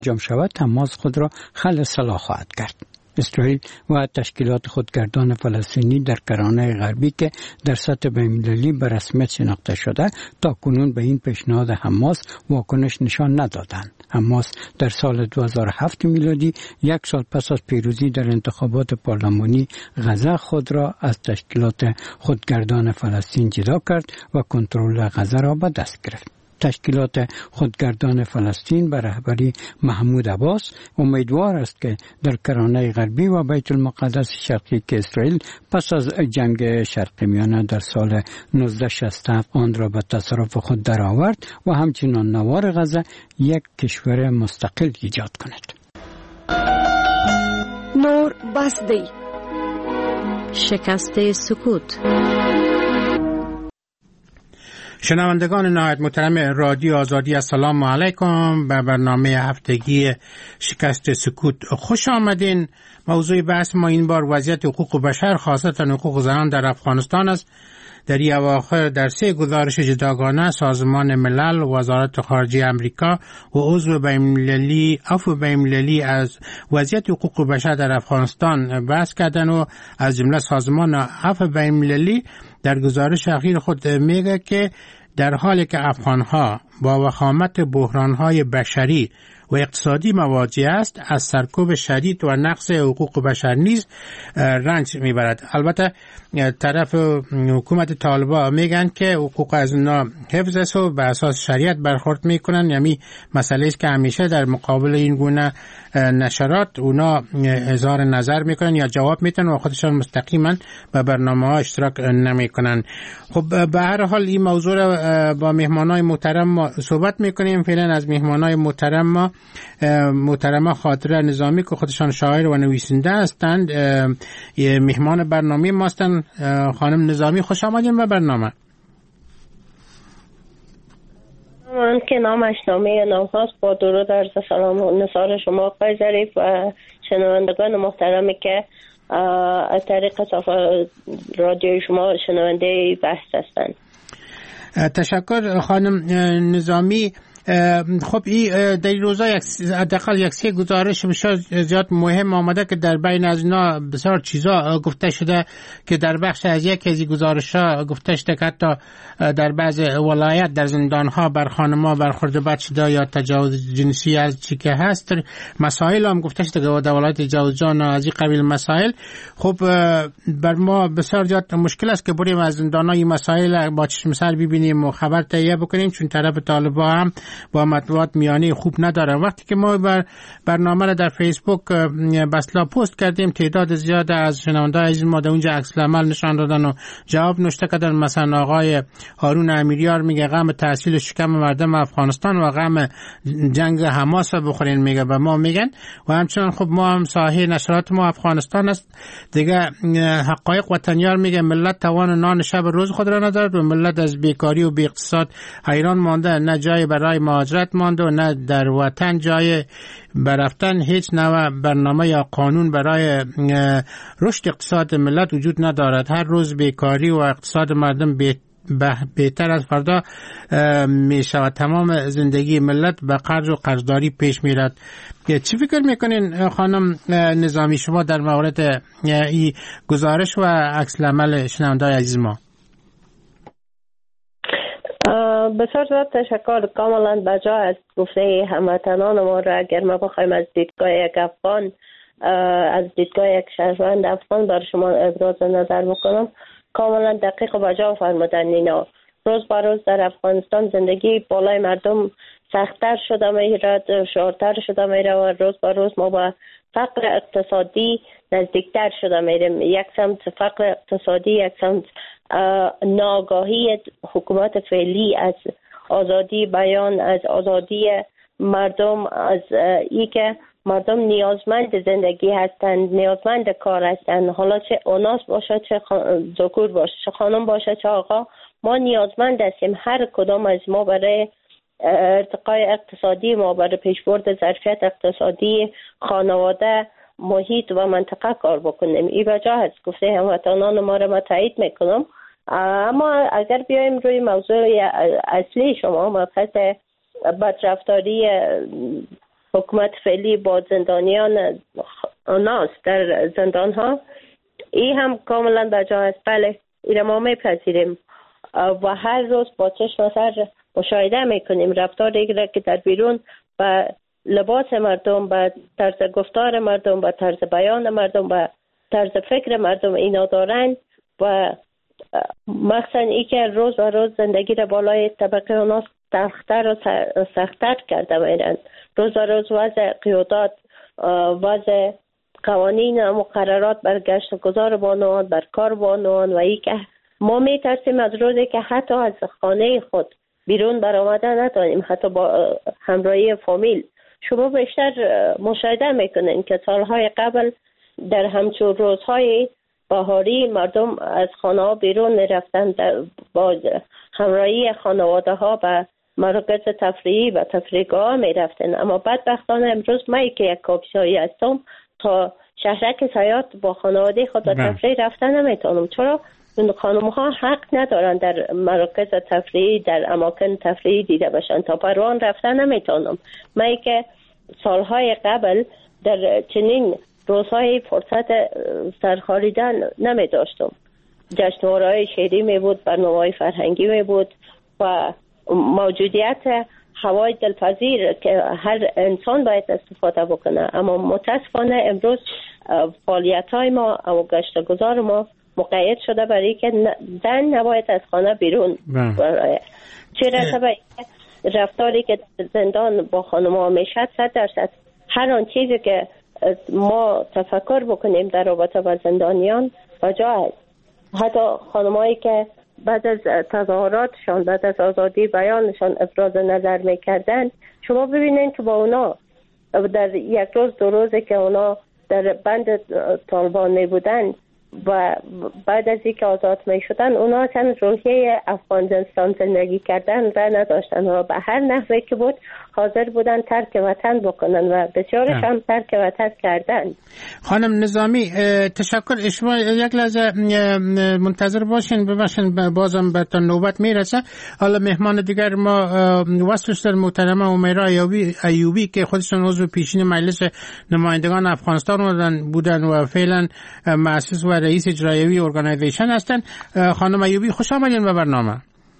انجام شود حماس خود را خلع سلاح خواهد کرد. اسرائیل و تشکیلات خودگردان فلسطینی در کرانه غربی که در سطح بین‌المللی به رسمیت شناخته شده تا کنون به این پیشنهاد حماس واکنش نشان ندادند. حماس در سال 2007 میلادی، یک سال پس از پیروزی در انتخابات پارلمانی غزه، خود را از تشکیلات خودگردان فلسطین جدا کرد و کنترل غزه را به دست گرفت. تشکیلات خودگردان فلسطین به رهبری محمود عباس امیدوار است که در کرانه غربی و بیت المقدس شرقی که اسرائیل پس از جنگ شرق میانه در سال 1967 آن را به تصرف خود درآورد و همچنان نوار غزه یک کشور مستقل ایجاد کند. نور بسدی، شکست سکوت. شنوندگان نهایت محترم رادیو آزادی، السلام علیکم. به برنامه هفتگی شکست سکوت خوش آمدین. موضوع بحث ما این بار وضعیت حقوق بشر، خاصتا حقوق زنان در افغانستان است. در این اواخر در 3 گزارش جداگانه سازمان ملل، وزارت خارجه امریکا و عضو بین‌المللی از وضعیت حقوق بشر در افغانستان بحث کردن و از جمله سازمان عفو بین‌المللی در گزارش اخیر خود میگه که در حالی که افغانها با وخامت بحرانهای بشری و اقتصادی مواجه است، از سرکوب شدید و نقض حقوق بشر نیز رنج میبرد. البته طرف حکومت طالبان میگن که حقوق از اونا حفظ است و به اساس شریعت برخورد میکنن. یعنی مسئله است که همیشه در مقابل این گونه نشرات اونا اظهار نظر میکنن یا جواب میدن و خودشان مستقیما به برنامه ها اشتراک نمیکنن. خب به هر حال این موضوع را با مهمانای محترم ما صحبت میکنیم. فعلا از مهمانای محترم خاطره نظامی که خودشان شاعر و نویسنده هستند مهمان برنامه ما هستند. خانم نظامی خوش آمدین به برنامه. من که نامش نامه نامهاست، با درود عرض سلام و نثار شما آقای ظریف و شنوندگان محترمی که از طریق رادیوی شما شنونده بحث هستند. تشکر خانم نظامی. خب این در روزا حداقل یک 3 گزارش بسیار زیاد مهم آمده که در بین از اینا بسیار چیزا گفته شده که در بخش از یک از گزارش‌ها گفته شده که حتی در بعض ولایت در زندان‌ها بر خانم‌ها برخورد بد شده یا تجاوز جنسی از چی که هست. مسائل هم گفته شده که در ولایت جوزجان از این قبیل مسائل. خب بر ما بسیار زیاد مشکل است که بریم از زندان‌ها این مسائل با چشم سر ببینیم و خبر تهیه بکنیم، چون طرف طالبان هم با مطبوعات میانی خوب نداره. وقتی که ما برنامه را در فیسبوک بسلا پست کردیم، تعداد زیاد از شنونده‌های عزیز ما در اونجا عکس العمل نشان دادن و جواب نوشته کردن. مثلا آقای هارون امیریار میگه غم تحصیل شکم مردم افغانستان و غم جنگ حماس بخورین، میگه به ما میگن. و همچنان خب ما هم ساحه نشرات ما افغانستان است دیگه. حقایق وطنیار میگه ملت توان نان شب روز خود را ندارد و ملت از بیکاری و بی اقتصاد حیران مانده، نه جای برای مهاجرت مانده و نه در وطن جای برفتن. هیچ نوع برنامه یا قانون برای رشد اقتصاد ملت وجود ندارد. هر روز بیکاری و اقتصاد مردم بهتر از فردا می شود. تمام زندگی ملت به قرض و قرضداری پیش می رد. چی فکر میکنین خانم نظامی شما در مورد این گزارش و عکس العمل شنونده‌های عزیز ما؟ بسیار زیاد تشکر. کاملا بجا است گفته هموطنان ما را. اگر ما بخوایم از دیدگاه یک افغان، از دیدگاه یک شهروند افغان بر شما ابراز نظر بکنم، کاملا دقیق و بجا فرمودن اینا. روز به روز در افغانستان زندگی بالای مردم سخت‌تر شده میرد، شعارتر شده میره و روز به روز ما با فقر اقتصادی نزدیکتر شده میریم. یک سمت فقر اقتصادی، یک سمت ناآگاهی حکومت فعلی از آزادی بیان، از آزادی مردم، از ای که مردم نیازمند زندگی هستند، نیازمند کار هستند. حالا چه اوناس باشه، چه ذکور باشه، چه خانم باشه، چه آقا، ما نیازمند هستیم. هر کدام از ما برای ارتقای اقتصادی ما، برای پیشبرد ظرفیت اقتصادی خانواده، محیط و منطقه کار بکنیم. این وجه هست گفته هموطنان ما را تایید میکنم. اما اگر بیایم روی موضوع اصلی شما، مبحث بدرفتاری حکومت فعلی با زندانیان ناس در زندان ها، این هم کاملا بجا است. بله، این ما میپذیریم و هر روز با چشم سر مشاهده میکنیم رفتاری را که در بیرون و لباس مردم، به طرز گفتار مردم، به طرز بیان مردم، به طرز فکر مردم اینا دارند و مخصوصا ای که روز و روز زندگی را بالای طبقه اوناس سخت‌تر و سخت‌تر کرده میرند. روز و روز وضع قیودات، وضع قوانین و مقررات بر گشت و گذار بانوان، بر کار بانوان و ای که ما میترسیم از روزی که حتی از خانه خود بیرون برآمده نتونیم، حتی با همراهی فامیل. شما بیشتر مشاهده میکنین که سالهای قبل در همچون روزهای بهاری مردم از خانه ها بیرون میرفتن با همراهی خانواده ها به مراکز تفریحی و تفریحگاه میرفتن. اما بدبختانه امروز من که یک کاپیسایی هستم تا شهرک سیاحت با خانواده خود به تفریح رفتن نمیتونم. چرا؟ خانم ها حق ندارن در مراکز تفریحی، در اماکن تفریحی دیده باشن. تا پروان رفتن نمیتونم. من که سالهای قبل در چنین روزهای فرصت سرخاریدن نمی داشتم. جشنواره‌های شعری می بود، برنامه‌های فرهنگی می بود و موجودیت هوای دلپذیر که هر انسان باید استفاده بکنه. اما متاسفانه امروز فعالیت‌های ما و گشت گذار ما مقید شده برای که زن نباید از خانه بیرون برایه. چرا؟ به رفتاری که زندان با خانم‌ها میشه 100% هر آن چیزی که ما تفکر بکنیم در رابطه با زندانیان بجا است. حتی خانمایی که بعد از تظاهراتشان، بعد از آزادی بیانشان ابراز نظر میکردن، شما ببینید که با اونا در یک روز دو روزه که اونا در بند طالبان می بودن و بعد از اینکه آزاد می شدن، اونا اصلا روحیه افغانستان زندگی کردن را نداشتن و به هر نحوه که بود حاضر بودن ترک وطن بکنن و بسیارش هم ترک وطن کردن. خانم نظامی تشکر. شما یک لحظه منتظر باشین، ببخشین بازم به تا نوبت میرسه. حالا مهمان دیگر ما وصل شد، محترمه امیرا ایوبی که خودشون عضو پیشین مجلس نمایندگان افغانستان بودن و فعلا مؤسس و رئیس اجرایی ارگانیزیشن هستن. خانم ایوبی خوش آمدین به برنامه.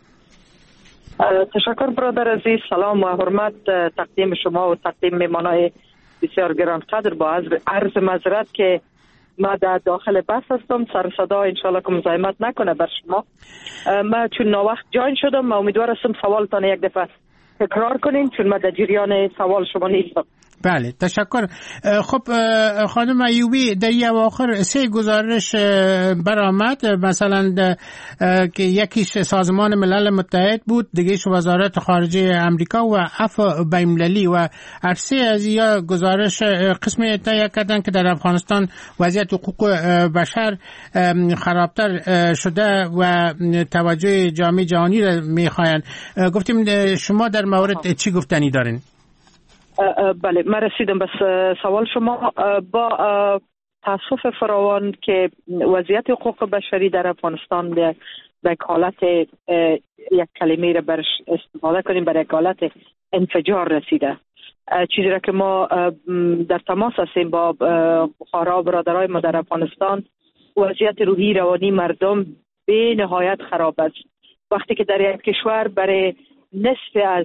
تشکر برادر عزیز. سلام و حرمت تقدیم شما و تقدیم مهمانای بسیار گرانقدر. با عرض معذرت که ما در داخل بس هستم، سر صدا انشالله که مزاحمت نکنه بر شما. ما چون ناوقت جاین شدم، ما امیدوار هستم سوالتان یک دفعه تکرار کنین چون ما در جریان سوال شما نیستم. بله تشکر. خب خانم ایوبی، در این اواخر 3 گزارش برآمد، مثلا که یکیش سازمان ملل متحد بود، دیگهش وزارت خارجه امریکا و عفو بین‌المللی و عرصه از یا گزارش قسمی تهیه کردن که در افغانستان وضعیت حقوق بشر خرابتر شده و توجه جامعه جهانی را میخواین. گفتیم شما در مورد چی گفتنی دارین؟ بله، من رسیدم به سوال شما. با تاسف فراوان که وضعیت حقوق بشری در افغانستان به یک حالت، یک کلمه را برش استفاده کنیم، برای یک حالت انفجار رسیده. چیزی را که ما در تماس هستیم با بخارا برادرای ما در افغانستان، وضعیت روحی روانی مردم به نهایت خراب است. وقتی که در یک کشور برای نصف از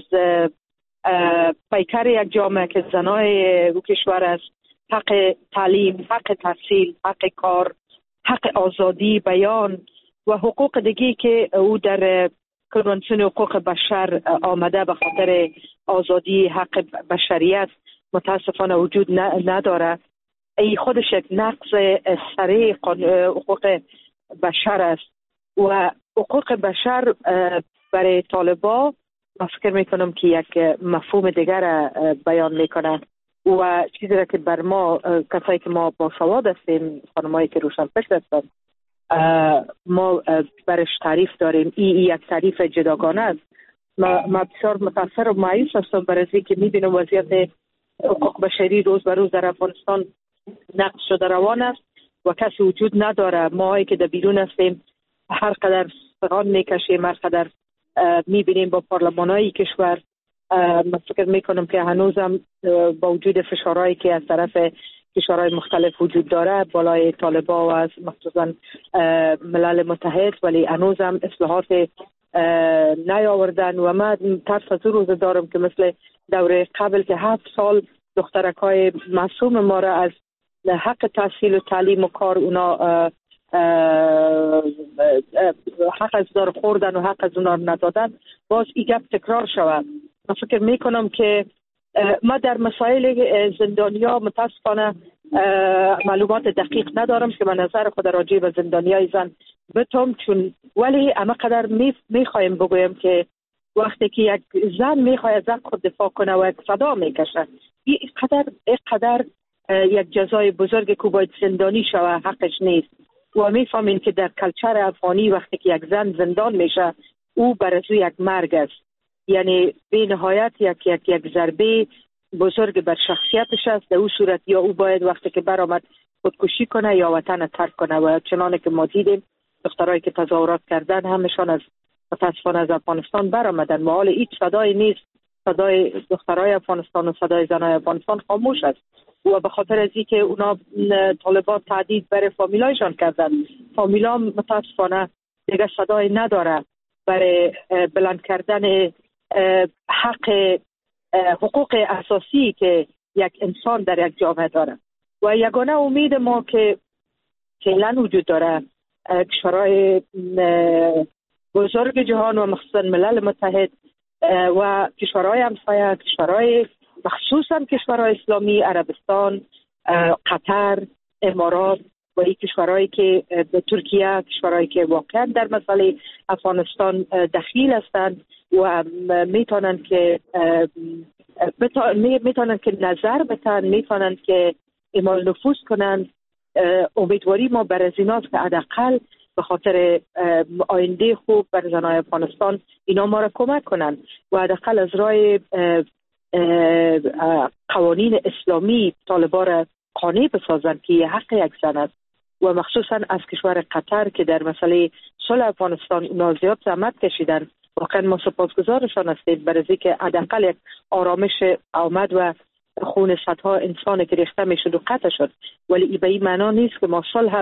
پیکر یک جامعه که زنای او کشور است، حق تعلیم، حق تحصیل، حق کار، حق آزادی بیان و حقوق دیگی که او در کنوانسیون حقوق بشر آمده به خاطر آزادی، حق بشریت متاسفانه وجود نداره. ای خودش یک نقض سریع حقوق بشر است و حقوق بشر برای طالبان من فکر میکنم که یک مفهوم دیگر بیان میکنه و چیزی را که بر ما کسایی که ما با سواد هستیم، خانمایی که روشن فکر هستن، ما برش تعریف داریم. این یک تعریف جداگانه است. ما بسیار متاثر و مایوس هستم برای اینکه میبینم وضعیت حقوق بشری روز به روز در افغانستان نقض شده روان است و کسی وجود نداره. ما که در بیرون هستیم هر قدر سغان میکشیم، هر قدر میبینیم با پارلمانای کشور من فکر میکنم که هنوزم با وجود فشارهایی که از طرف کشورهای مختلف وجود داره بالای طالبان و از مخصوصا ملل متحد، ولی هنوزم اصلاحات نیاوردن و من ترس از روز دارم که مثل دوره قبل که 7 سال دخترکای معصوم ما را از حق تحصیل و تعلیم و کار اونا حق از دار خوردن و حق از اونا ندادن، باز این گپ تکرار شود. من فکر میکنم که ما در مسائل زندانیا متاسفانه معلومات دقیق ندارم که من نظر خود راجع به زندانیای زن بتم، چون ولی اما قدر میخوایم بگویم که وقتی که یک زن میخواد از حق خود دفاع کنه و یک صدا میکشه، این قدر یک جزای بزرگ که باید زندانی شوه حقش نیست. و میفهمین که در کلچر افغانی وقتی که یک زن زندان میشه او برای یک مرگ است، یعنی به نهایت یک ضربه بزرگ بر شخصیتش است. در اون صورت یا او باید وقتی که برآمد خودکشی کنه یا وطن ترک کنه. و چنانه که ما دیدیم دخترایی که تظاهرات کردن همشان از متاسفانه از افغانستان برآمدن و حال هیچ صدای نیست. صدای دخترای افغانستان و صدای زنای افغانستان خاموش است و به خاطر از اینکه اونا طالبان تهدید برای فامیلایشان کردن، فامیلا متاسفانه دیگه صدای نداره برای بلند کردن حقوق اساسی که یک انسان در یک جامعه داره. و یگانه امید ما که فعلا وجود داره کشورهای بزرگ جهان و مخصوصا ملل متحد و کشورهای همسایه، کشورهای مخصوصا کشورهای اسلامی، عربستان، قطر، امارات و این کشورهایی که ترکیه، کشورهایی که واقعا در مسئله افغانستان دخیل هستند و میتونن که نظر بدن، میتونن که اعمال نفوذ کنن. امیدواری ما بر از ایناست که حداقل به خاطر آینده خوب بر زنای افغانستان اینا ما را کمک کنن و حداقل از راه قوانین اسلامی طالبان را قانع بسازن که حق یک زن است. و مخصوصا از کشور قطر که در مسئله صلح افغانستان اونا زیاد زحمت کشیدن، واقعا ما سپاسگزارشان هستیم برای اینکه حداقل یک آرامش آمد و خون صدها انسان که ریخته میشد و قطع شد. ولی این به این معنا نیست که ما صلح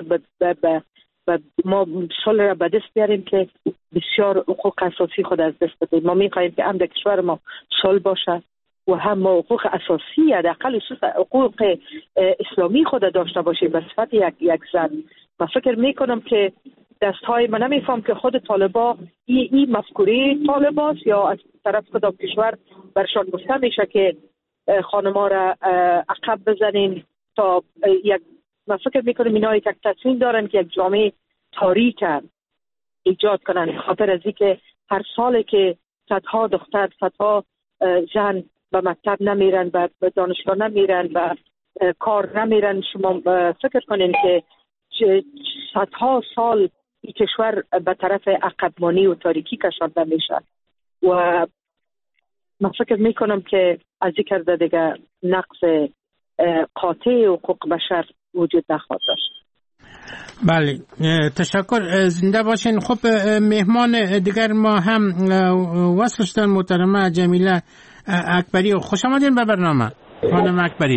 را به دست بیاریم که بسیار حقوق اساسی خود از دست بدیم. ما میخواهیم که هم در کشور ما صلح باشه و هم ما حقوق اساسی حداقل حقوق اسلامی خود داشته باشیم به صفت یک زن. من فکر میکنم که دستهای من نمیفهم که خود طالبا این مفکوره طالباست یا از طرف کدام کشور برشان گفته میشه که خانما را عقب بزنین تا یک. من فکر میکنم اینا یک تصمیم دارن که یک جامعه تاریک ایجاد کنن، خاطر از اینکه هر ساله که صدها دختر، صدها زن به مکتب نمیرن، به دانشگاه نمیرن، به کار نمیرن. شما فکر کنین که صدها سال این کشور به طرف عقبمانی و تاریکی کشانده میشه و من فکر میکنم که از این کرده دیگه نقص قاطع حقوق بشر وجود نخواهد داشت. بله، تشکر، زنده باشین. خب مهمان دیگر ما هم وصل شدن محترمه جمیله اکبری. خوش آمدین به برنامه خانم اکبری.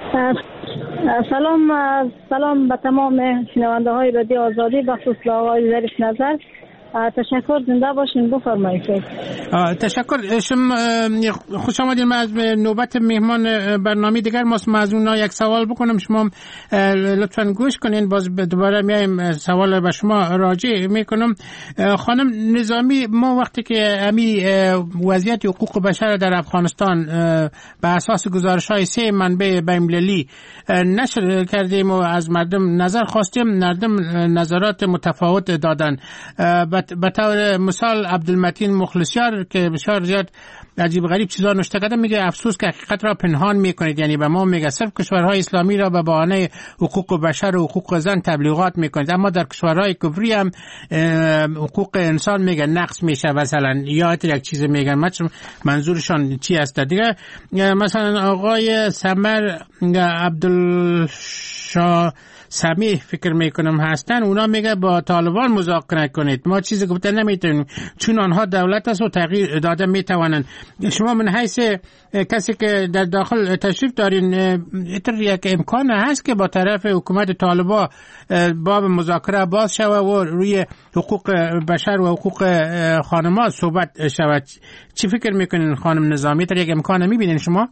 سلام به تمام شنونده های رادیو آزادی، بخصوص آقای ظریف نظر. تشکر، زنده باشین. بفرمایید. تشکر. شما خوش آمدین. من از نوبت مهمان برنامه دیگر از اونا یک سوال بکنم، شما لطفاً گوش کنین. باز دوباره میایم سوال به شما راجع میکنم. خانم نظامی، ما وقتی که امی وضعیت حقوق بشر در افغانستان به اساس گزارش‌های 3 منبع بین‌المللی نشر کردیم و از مردم نظر خواستیم، مردم نظرات متفاوت دادن. به طور مثال عبدالمتین مخلصیار که بسیار زیاد عجیب غریب چیزا نوشته کرده، میگه افسوس که حقیقت را پنهان میکنید. یعنی به ما میگه صرف کشورهای اسلامی را به بهانه حقوق بشر و حقوق زن تبلیغات میکنید، اما در کشورهای کفری هم حقوق انسان میگه نقض میشه. مثلا یا یک چیز میگن، منظورشان چی است دیگه. مثلا آقای سمر شاه سمیح فکر میکنم هستن، اونا میگه با طالبان مذاکره کنید. ما چیزی گفته نمیتونیم چون آنها دولت است و تغییر داده میتوانند. شما من حیث کسی که در داخل تشریف دارین یک امکان هست که با طرف حکومت طالبان باب مذاکره باز شود و روی حقوق بشر و حقوق خانم‌ها صحبت شود؟ چی فکر میکنین خانم نظامی؟ در یک امکان میبینین شما؟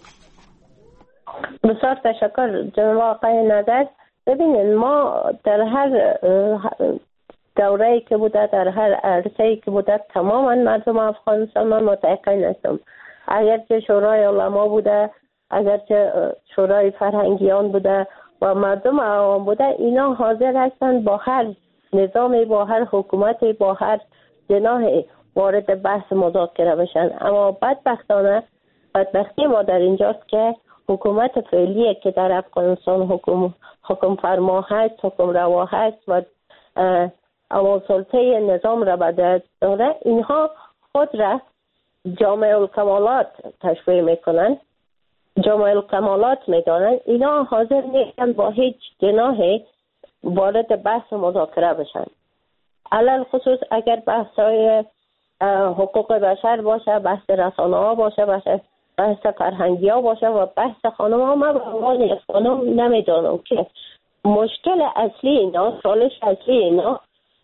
بسیار تشکر جناب آقای نظر. ببینید ما در هر دوره‌ای که بوده، در هر عرصه‌ای که بوده، تماما مردم افغانستان من متعهد هستم. اگرچه شورای علما بوده، اگرچه شورای فرهنگیان بوده و مردم عوام بوده، اینا حاضر هستند با هر نظامی، با هر حکومتی، با هر جناحی وارد بحث مذاکره بشن. اما بدبختی ما در اینجاست که حکومت فعلی که در افغانستان حکم فرما هست، حکم روا هست و اما سلطه نظام را به دست داره، اینها خود را جامع الکمالات تشبیه میکنن، جامع الکمالات میدانن. اینا حاضر نیستن با هیچ جناحی وارد بحث مذاکره بشن. علل خصوص اگر بحث‌های حقوق بشر باشه، بحث رسانه ها باشه، بحث فرهنگی ها باشه و بحث خانم ها، من به عنوان خانم نمیدانم که مشکل اصلی اینا، چالش اصلی اینا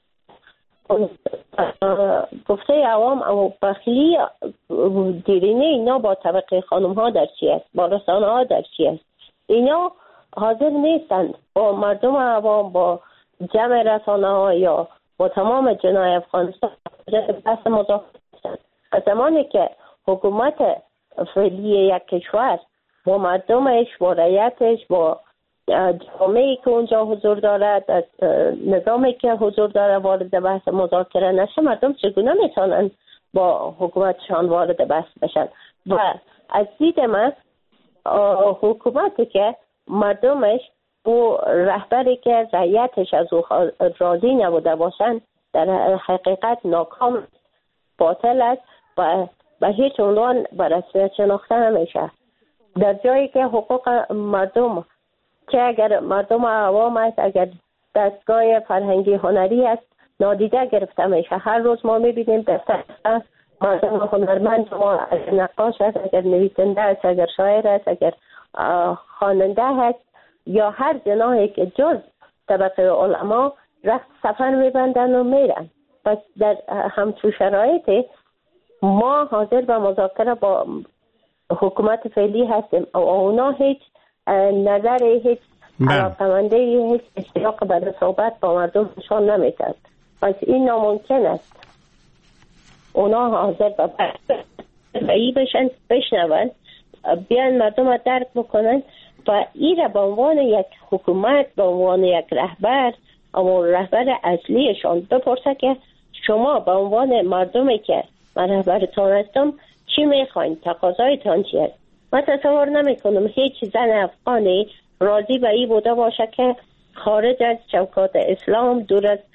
گفته عوام اما بخیلی دیرینه اینا با طبقه خانم ها در چی است، با رسانه ها در چی است. اینا حاضر نیستند با مردم عوام، با جمع رسانه ها یا با تمام جناح افغانستان بحث مذاکره کنند. زمانی که حکومت فعلی یک کشور با مردمش، با رعیتش، با جامعه‌ای که اونجا حضور دارد، نظامی که حضور داره وارد بحث مذاکره نشه، مردم چگونه میتونن با حکومتشان وارد بحث بشن؟ و از دید من حکومتی که مردمش و رهبری که رعیتش از او راضی نبوده باشن در حقیقت ناکام، باطل است و به هیچ عنوان به رسمیت شناخته نمیشه. در جایی که حقوق مردم، که اگر مردم عوام است، اگر دستگاه فرهنگی هنری است، نادیده گرفته میشه. هر روز ما میبینیم دفتر مردم هنرمند، ما اگر نقاش است، اگر نویسنده است، اگر شاعر است، اگر خواننده است یا هر جناحی که جز طبقه علما رخت سفر میبندن و میرن. پس در همچون شرایطی ما حاضر به مذاکره با حکومت فعلی هستیم و اونا هیچ نظری، هیچ علاقمنده، هیچ اشتیاق برای صحبت با مردم نشان نمیدهد. پس این ناممکن است. اونا حاضر به بحثی بشن، بشنون، بیان مردم را درک بکنن و این را به عنوان یک حکومت، به عنوان یک رهبر، اما رهبر اصلیشان بپرسه که شما به عنوان مردمی که من رهبرتان هستم چی میخواین؟ تقاضایتان چی است؟ من تصور نمی کنم هیچ زن افغانی راضی به این بوده باشه که خارج از چوکات اسلام، دور از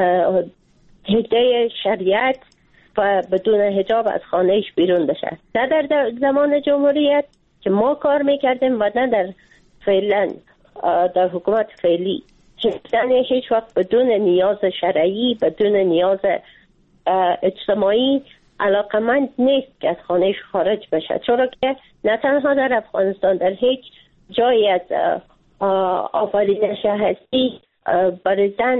حده شریعت و بدون حجاب از خانهش بیرون بشه. نه در زمان جمهوریت که ما کار میکردیم و نه در فعلا در حکومت فعلی. زن هیچ وقت بدون نیاز شرعی، بدون نیاز اجتماعی علاقمند نیست که از خانهش خارج بشه، چرا که نه تنها در افغانستان، در هیچ جایی از آفرینش هستی برای زن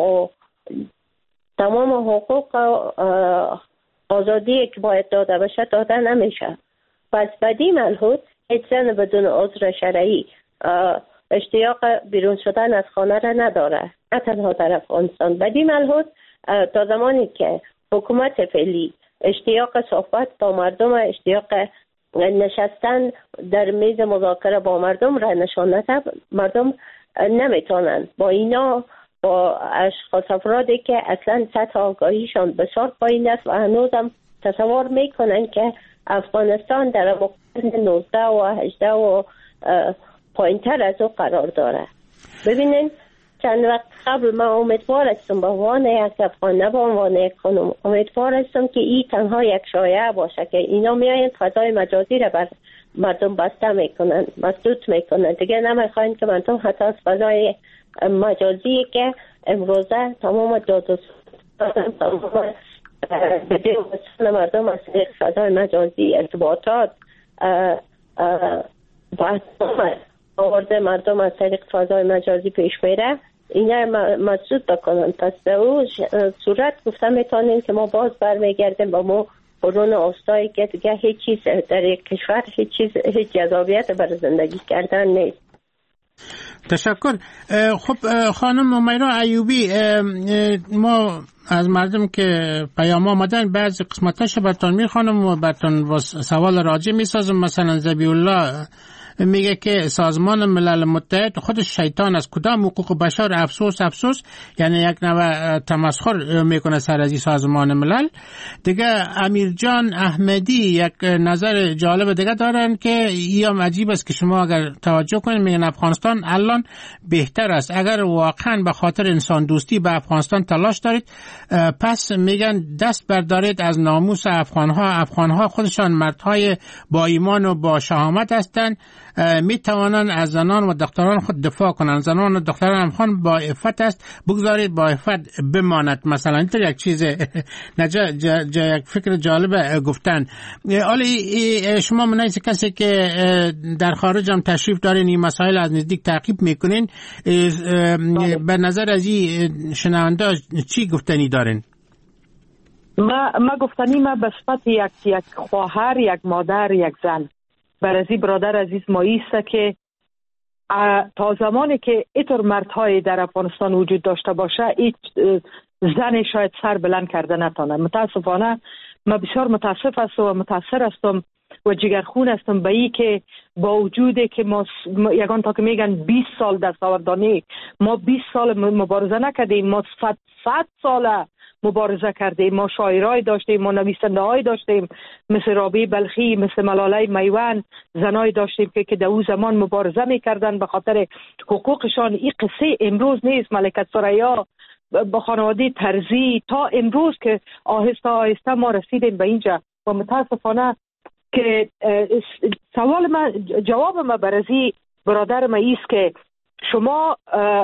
تمام حقوق آزادی که باید داده بشه داده نمیشه. پس بدی ملحوظ هیچ زن بدون عذر شرعی اشتیاق بیرون شدن از خانه را نداره، نه تنها در افغانستان. بدی ملحوظ تا زمانی که حکومت فعلی اشتیاق صحبت با مردم، اشتیاق نشستن در میز مذاکره با مردم را نشان نده، مردم نمیتونن با اینا، با اشخاص افرادی که اصلا سطح آگاهیشان بسیار پایین است و هنوزم تصور میکنن که افغانستان در قرن 19 و 18 و پایینتر از او قرار داره. ببینین چند وقت قبل من امیدوار هستم به عنوان یک افغان، نه به عنوان یک خانم، امیدوار هستم که این تنها یک شایعه باشه که اینا میاین فضای مجازی را بر مردم بسته میکنن، مسدود میکنن. دیگه نمیخواین که مردم حتی از فضای مجازی که امروزه تمام تمام بدون مردم از فضای مجازی ارتباطات آورده مردم از طریق فضای مجازی پیش میره، اینا مسدود بکنن. پس در اون صورت گفته میتونیم که ما باز برمیگردیم با ما قرون اوستایی که دیگه هیچ چیز در یک کشور هیچ جذابیت برای زندگی کردن نیست. تشکر. خب خانم امیرا ایوبی، ما از مردم که پیام آمدن بعضی قسمتاش براتون میخوانم و براتون سوال راجع میسازم. مثلا ذبیح الله میگه که سازمان ملل متحد خودش شیطان از کدام حقوق بشر؟ افسوس یعنی یک نوع تمسخر میکنه سر از این سازمان ملل. دیگه امیرجان احمدی یک نظر جالب دیگه دارن که این عجیب است که شما اگر توجه کنید میگن افغانستان الان بهتر است. اگر واقعا به خاطر انسان دوستی به افغانستان تلاش دارید پس میگن دست بردارید از ناموس افغانها خودشان مردهای با ایمان و با شهامت هستند، می توانند از زنان و دختران خود دفاع کنند. زنان و دختران افغان با عفت است، بگذارید با عفت بماند. مثلا اینطور یک چیز یک فکر جالب گفتن. حالا شما منیز کسی که در خارج هم تشریف دارین این مسائل از نزدیک تعقیب میکنین، به نظر از این شنونده چی گفتنی دارین؟ ما گفتنی ما به صفت یک خواهر، یک مادر، یک زن برازی برادر عزیز ما ایسته که تا زمانی که اینطور مردهای در افغانستان وجود داشته باشه هیچ زن شاید سر بلند کرده نتانه. متاسفانه ما بسیار متاسف هستم و متاثر هستم و جگرخون هستم به این که با وجودی که ما یگان تا که میگن 20 سال دستاوردانی، ما 20 سال مبارزه نکردیم، ما 100 ساله مبارزه کردیم. ما شاعرای داشتیم، ما نویسنده های داشتیم مثل رابعه بلخی، مثل ملاله میوان، زنای داشتیم که در اون زمان مبارزه میکردن به خاطر حقوقشان. این قصه امروز نیست. ملکه ثریا با خانواده ترزی تا امروز که آهسته آهسته ما رسیدیم به اینجا. و متاسفانه که جواب ما برازی برادر ما ایست که شما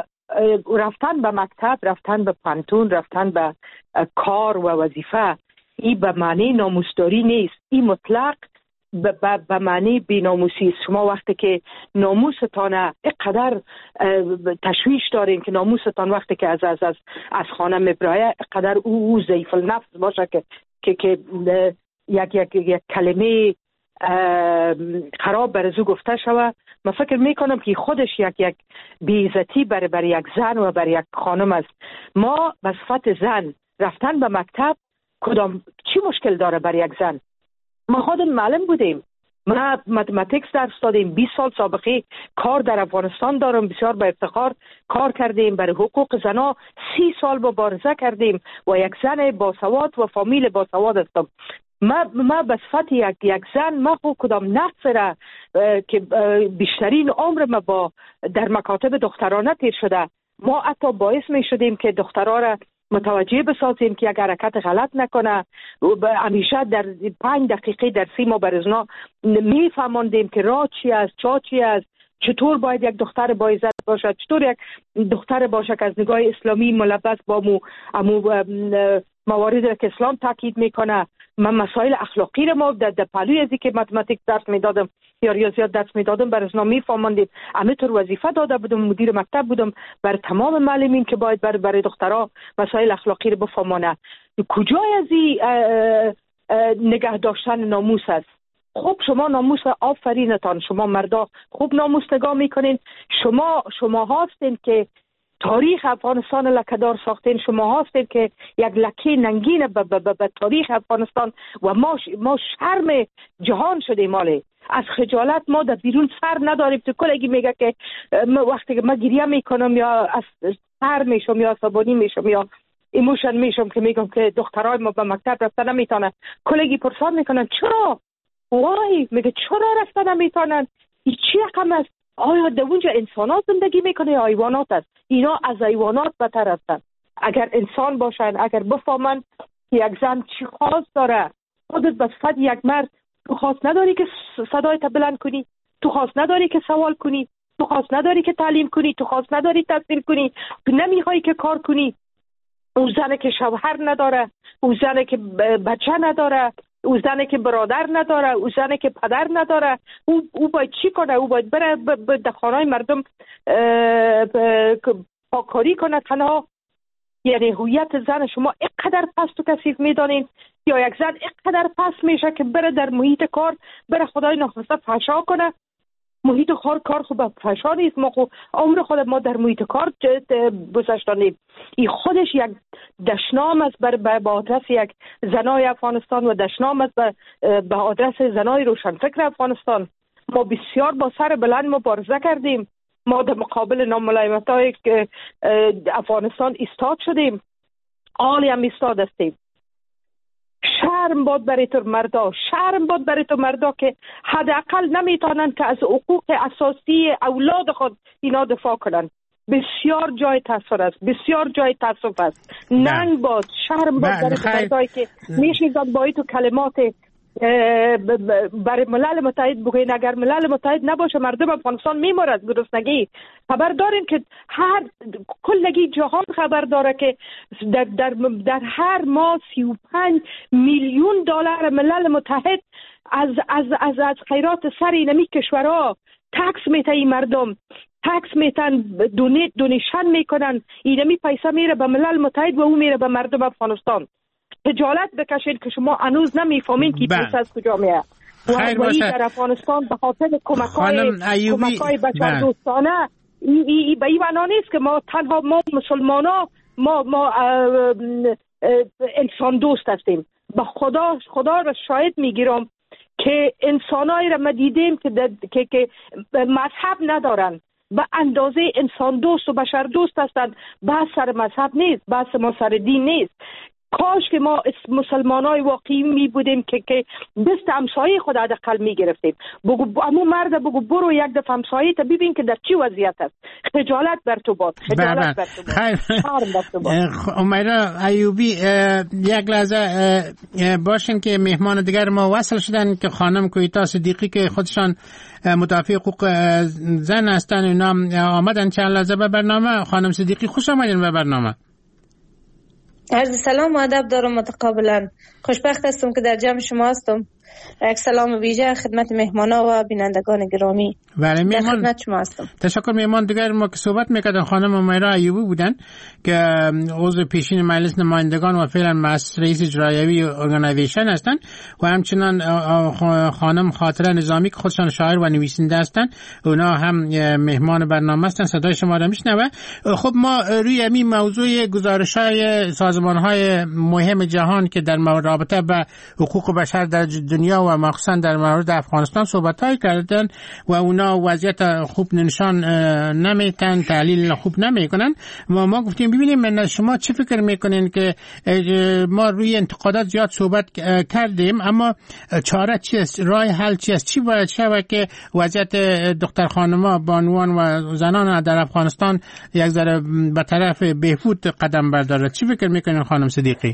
رفتن به مکتب، رفتن به پانتون، رفتن به کار و وظیفه، این به معنی ناموسداری نیست. این مطلق به معنی بی‌ناموسی است. شما وقتی که ناموستان اینقدر تشویش دارین که ناموستان وقتی که از خانه میبرایه اینقدر او ضعیف النفس باشه که یک کلمه خراب برزو گفته شوه. من فکر میکنم که خودش یک بی‌عزتی برای یک زن و برای یک خانم است. ما به صفت زن رفتن به مکتب چی مشکل داره برای یک زن؟ ما خودم معلم بودیم، ما متماتیکس درس دادیم، 20 سال سابقه کار در افغانستان دارم، بسیار با افتخار کار کردیم برای حقوق زنها، 30 سال مبارزه کردیم و یک زن باسواد و فامیل باسواد هستم. ما به صفت یک زن ما کدام نقص را که بیشترین عمر ما در مکاتب دخترانه تیر شده، ما حتی باعث می شدیم که دخترها را متوجه بسازیم که یک حرکت غلط نکنه. همیشه در 5 دقیقه درسی ما برزنا می فهماندیم که راه چی است، چا چی است، چطور باید یک دختر با عزت باشد، چطور یک دختر باشه که از نگاه اسلامی ملبس با مواردی که اسلام تاکید میکنه. من مسائل اخلاقی رو ما در پهلوی ازی که متماتیک درس میدادم یا ریاضیات درس میدادم برای میفهماندیم. همینطور وظیفه داده بودم، مدیر مکتب بودم برای تمام معلمین که باید برای دخترها مسائل اخلاقی رو بفهمانه. کجای از این نگه داشتن ناموس است؟ خب شما ناموس آفرینتان، شما مردا خوب ناموس نگاه میکنین. شما هستین که تاریخ افغانستان لکه‌دار ساختین، شما هستین که یک لکه ننگین به تاریخ افغانستان و ما شرم جهان شدیم. ماله از خجالت ما در بیرون سر نداریم. تو کلگی میگه که وقتی که من گریه میکنم یا از سر میشم یا عصبانی میشم یا ایموشن میشم که میگم که دخترای ما به مکتب رفتن نمیتونن، کلگی پرسان میکنن چرا؟ وای میگه چرا رفتن نمیتونن؟ این چی رقم است؟ آیا در اونجا انسانات زندگی میکنه یا حیوانات است؟ اینا از حیوانات بدتر هستن. اگر انسان باشن، اگر بفهمن که یک زن چی خواست داره، خودت به صفت یک مرد تو خواست نداری که صدایت بلند کنی، تو خواست نداری که سوال کنی، تو خواست نداری که تعلیم کنی، تو خواست نداری تحصیل کنی، تو نمیخوای که کار کنی. اون زنه که شوهر نداره، اون زنه که بچه نداره، اون زنه که برادر نداره، اون زنه که پدر نداره، او باید چی کنه؟ او باید بره در خانه‌های مردم پاکاری کنه تنها. یعنی هویت زن شما اینقدر پست و کثیف میدانین یا یک زن اینقدر پست میشه که بره در محیط کار بره خدای ناخواسته فحشا کنه. محیط کار خوب فحشا نیست، ما خب عمر خود ما در محیط کار گذشتانیم. این خودش یک دشنام است به آدرس یک زنای افغانستان و دشنام است به آدرس زنای روشنفکر افغانستان. ما بسیار با سر بلند مبارزه کردیم، ما در مقابل ناملایمت‌های افغانستان ایستاد شدیم، عالی هم ایستاد هستیم. شرم باد برای تو مردا، شرم باد برای تو مردا که حداقل نمیتونن که از حقوق اساسی اولاد خود اینا دفاع کنن. بسیار جای تأثیر است، بسیار جای تأسف است. ننگ باد، شرم باد برای تو مردایی که میشنیدن با تو کلمات برای ملل متحد بگوین اگر ملل متحد نباشه مردم افغانستان میمارد گرسنگی. خبر داریم که کلگی جهان خبر داره که در هر ماه 35 میلیون دلار ملل متحد از خیرات سر اینمی کشورها تکس میته. این مردم تکس میتن، دونیشن میکنن، اینمی پیسه میره به ملل متحد و او میره به مردم افغانستان. خجالت بکشید که شما هنوز نمیفهمین که پیسه از کجا میاد. و این در افغانستان به خاطر کمک‌های بشر دوستانه به این معنا نیست که ما تنها ما مسلمانا ما انسان دوست هستیم. به خدا را شاهد میگیرم که انسانایی را ما دیدیم که مذهب ندارن، به اندازه انسان دوست و بشر دوست هستند. بحث سر مذهب نیست، بحث ما سر دین نیست. کاش که ما مسلمانای واقعی می بودیم که دست همسایه خود حداقل می گرفتیم. بگو امو مرد بگو برو یک دفعه همسایه تا ببین که در چی وضعیت است. خجالت بر تو باد، خجالت بر تو باد. امیرا ایوبی یک لحظه باشین که مهمان دیگر ما وصل شدن که خانم کویتا صدیقی که خودشان مدافع حقوق زن هستن، اینا آمدن چند لحظه به برنامه. خانم صدیقی خوش آمدین به برنامه. عرض سلام و ادب دارم متقابلا. خوشبخت هستم که در جمع شما هستم. یک سلام ویژه خدمت مهمانا و بینندگان گرامی. بله در خدمت شما هستم. تشکر. مهمان دیگر ما که صحبت میکردن خانم امیرا ایوبی بودن که عضو پیشین مجلس نمایندگان و فعلا رئیس اجرایی ارگانایزیشن هستن و همچنان خانم خاطره نظامی که خودشان شاعر و نویسنده هستن، اونا هم مهمان برنامه هستن. صدای شما را میشنوه. خب ما روی همین موضوع گزارش‌های سازمان‌های مهم جهان که در رابطه با حقوق بشر در دنیا و مخصوصا در مورد افغانستان صحبت‌های کردن و اونا وضعیت خوب نشان نمیتن، تحلیل خوب نمیکنن. ما گفتیم ببینیم شما چه فکر میکنین که ما روی انتقادات زیاد صحبت کردیم، اما چاره چی است؟ راه حل چی است؟ چی باید شود که وضعیت دختر خانما، بانوان و زنان در افغانستان یک ذره به طرف بهبود قدم بردارد؟ چی فکر میکنین خانم صدیقی؟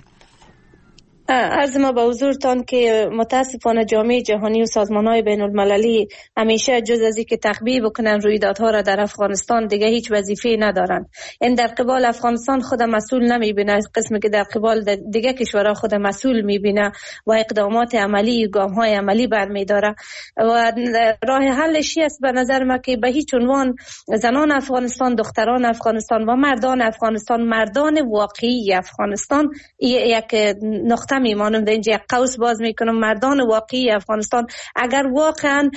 عرض ما به حضورتان که متاسفانه جامعه جهانی و سازمان‌های بین المللی همیشه جز از اینکه تخبیه بکنن رویدادها را در افغانستان دیگه هیچ وظیفه‌ای ندارن. این در قبال افغانستان خود مسئول نمیبینه، قسمی که در قبال دیگه کشورها خود مسئول میبینه و اقدامات عملی، گام‌های عملی برمی‌داره. و راه حلش است به نظر من که به هیچ عنوان زنان افغانستان، دختران افغانستان و مردان افغانستان، مردان واقعی افغانستان یک نقطه میمانم در اینجا، یک قوس باز میکنم. مردان واقعی افغانستان اگر واقعا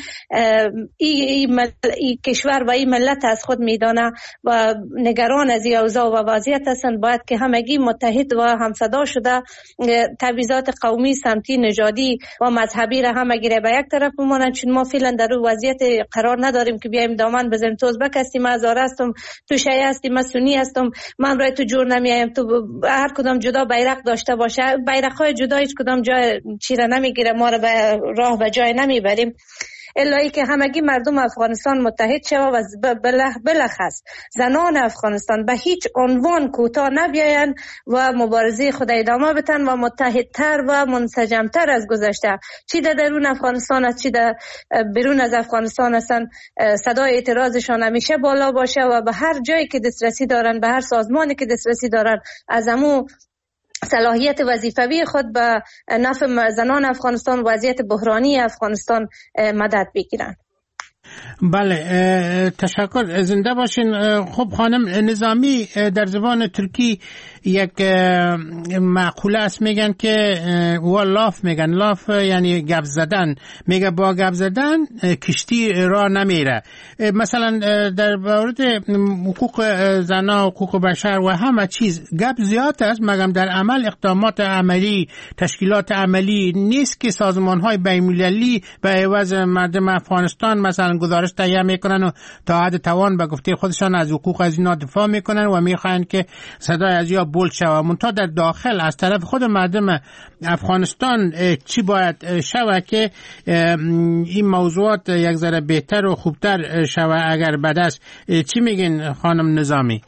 این کشور و این ملت از خود میدانه و نگران از این اوضاع و وضعیت هستند، باید که همگی متحد و همصدا شده تبعیضات قومی، سمتی، نژادی و مذهبی را همگی را به یک طرف بمانند. چون ما فعلا در اون وضعیت قرار نداریم که بیایم دامن بزنیم تو ازبک هستی، من هزاره هستم، تو شیعه هستی، من سنی هستم، من برای تو جور نمیایم، تو هر کدام جدا بیرق داشته باشه. بیرق‌های جدا هیچ کدام جای چیره نمیگیره، ما رو به راه و جای نمیبریم. الا که همگی مردم افغانستان متحد شوند و بلخص زنان افغانستان به هیچ عنوان کوتاه نبیاین و مبارزه خود ادامه بدن و متحدتر و منسجمتر از گذشته، چی در درون افغانستان است چی در بیرون از افغانستان هستن، صدای اعتراضشان همیشه بالا باشه و به هر جایی که دسترسی دارن، به هر سازمانی که دسترسی دارن، از امو صلاحیت وظیفوی خود به نفع زنان افغانستان، وضعیت بحرانی افغانستان مدد بگیرن. بله، تشکر، زنده باشین. خب خانم نظامی، در زبان ترکی یک مقوله است میگن که لاف میگن، لاف یعنی گپ زدن، میگه با گپ زدن کشتی راه نمیره. مثلا در مورد حقوق زنان، حقوق بشر و همه چیز گپ زیاد است، مگم در عمل اقدامات عملی، تشکیلات عملی نیست که سازمان‌های بین‌المللی به عوض مردم افغانستان مثلا گزارش تهیه میکنن و تا حد توان به گفته خودشان از حقوق از اینا دفاع میکنن و میخواین که صدای از یا بلند شود. منتها در داخل از طرف خود مردم افغانستان چی باید شود که این موضوعات یک ذره بهتر و خوبتر شود اگر بد است؟ چی میگین خانم نظامی؟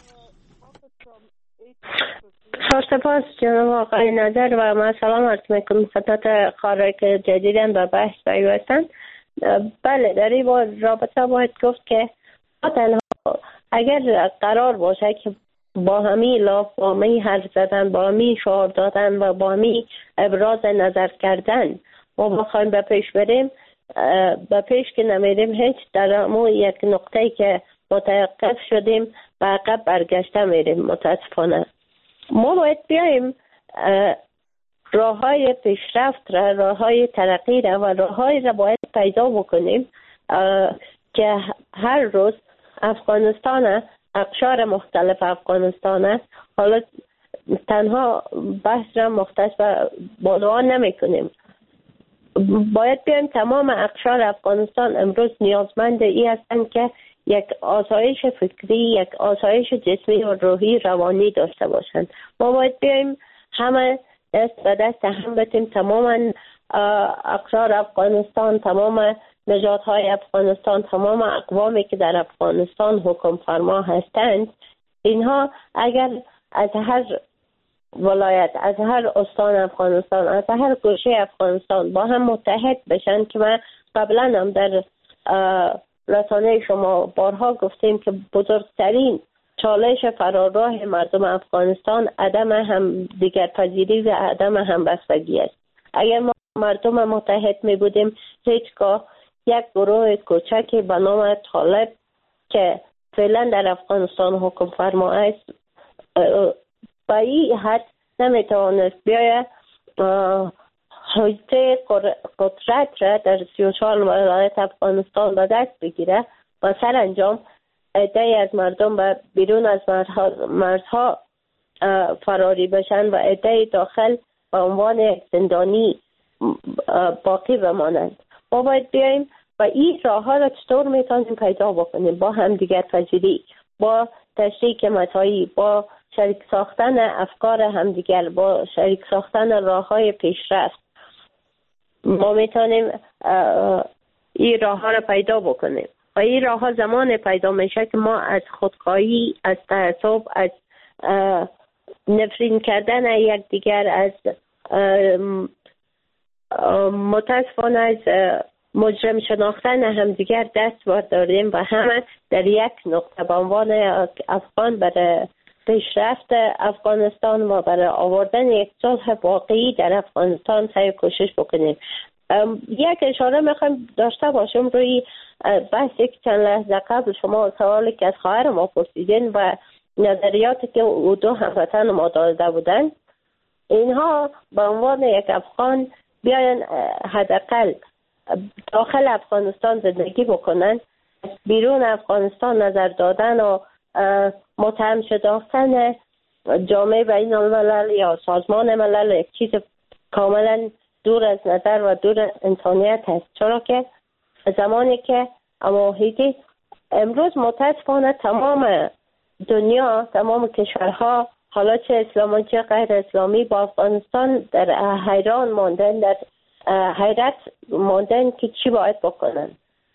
سپاس جناب آقای نظر و من سلام عرض میکنم خدمت خارج که جدیداً به بحث پیوستن. بله، در این رابطه باید گفت که تنها اگر قرار باشه که با همی لاف، با همی حرف زدن، با همی شعار دادن و با همی ابراز نظر کردن ما بخوایم به پیش بریم، به پیش که نمیریم، هیچ در امو یک نقطه‌ای که متوقف شدیم و عقب برگشته میریم. متاسفانه ما باید بیاییم راه‌های پیشرفت را، راه‌های ترقی را و راه‌های را باید پیدا بکنیم که هر روز افغانستان، اقشار مختلف افغانستان، حالا تنها بحث را مختص به بانوان نمی کنیم، باید بیایم تمام اقشار افغانستان امروز نیازمند ای هستند که یک آسایش فکری، یک آسایش جسمی و روحی روانی داشته باشند. ما باید بیایم همه دست به دست هم بتیم، تمام اقشار افغانستان، تمام نژادهای افغانستان، تمام اقوامی که در افغانستان حکم فرما هستند، اینها اگر از هر ولایت، از هر استان افغانستان، از هر گوشه افغانستان با هم متحد بشن، که من قبلا هم در رسانه شما بارها گفتیم که بزرگترین چالش فراراه مردم افغانستان عدم هم دیگر پذیری و عدم همبستگی است. اگر ما مردم متحد می بودیم، هیچگاه یک گروه کوچکی به نام طالب که فعلا در افغانستان حکم فرما است به این حد نمی توانست بیاید حوزه قدرت را در 34 ولایت افغانستان به دست بگیره و سرانجام عده‌ای از مردم به بیرون از مرزها فراری بشن و عده‌ای داخل به عنوان یک زندانی باقی بمانند. ما باید بیاییم و این راه ها را چطور میتونیم پیدا بکنیم؟ با هم دیگر پذیری، با تشریک متاعی، با شریک ساختن افکار همدیگر، با شریک ساختن راه های پیشرفت ما میتونیم این راه ها را پیدا بکنیم. و این راه ها زمان پیدا میشه که ما از خودخواهی، از تعصب، از نفرین کردن یک دیگر، از متاسفانه از مجرم شناختن همدیگر دست برداریم و همه در یک نقطه به عنوان افغان برای پیشرفت افغانستان و برای آوردن یک صلح واقعی در افغانستان سعی کوشش بکنیم. یک اشاره میخوایم داشته باشیم روی بحثی که چند لحظه قبل شما سوالی که از خواهر ما پرسیدین و نظریاتی که او دو هموطن ما داده بودن، اینها به عنوان یک افغان بیاین حداقل داخل افغانستان زندگی بکنن، بیرون افغانستان نظر دادن و متهم شداختن جامعه بین الملل یا سازمان ملل یک چیز کاملا دور از نظر و دور انسانیت هست. چرا که زمانی که اماهیدی امروز متاسفانه تمام دنیا، تمام کشورها، حالا چه اسلامی چه غیر اسلامی، با افغانستان در حیران ماندن، در حیرت ماندن که چی باید بکنن.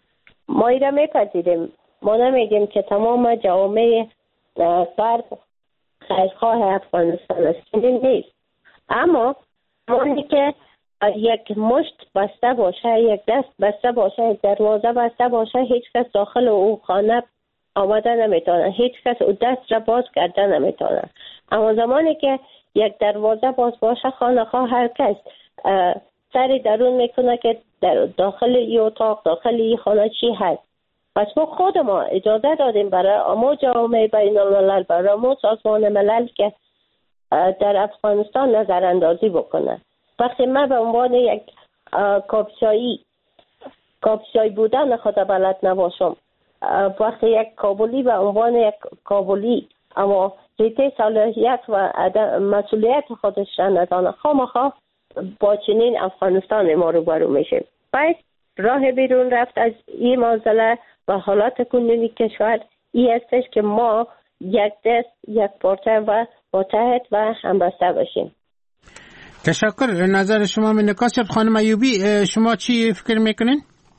ما ایره میپذیریم. ما نمیگیم که تمام جوامع غرب خیرخواه افغانستان است، نیست. اما مانی که یک مشت بسته باشه، یک دست بسته باشه، یک دروازه بسته باشه، هیچ کس داخل او خانه آمده نمیتونه، هیچ کس او دست را باز کرده نمیتونه. اما زمانی که یک دروازه باز باشه، خانه خواه هر کس سری درون میکنه که در داخل این اتاق، داخل این خانه چی هست. پس ما خود ما اجازه دادیم برای امو جامعه بین الملل، برای امو سازمان ملل که در افغانستان نظر اندازی بکنه. وقتی من به عنوان یک کاپشایی بودن خود بلد نباشم، وقتی یک کابلی به عنوان یک کابلی اما ریته صلاحیت و مسئولیت خودش را ندانه، خامخا با چنین افغانستان ما رو برو میشه. پس راه بیرون رفت از این معضله و حالات کنونی کشور این هستش که ما یک دست، یک پارچه و متحد و همبسته باشیم. تشکر. نظر شما من نکاس شد. خانم ایوبی، شما چی فکر میکنین؟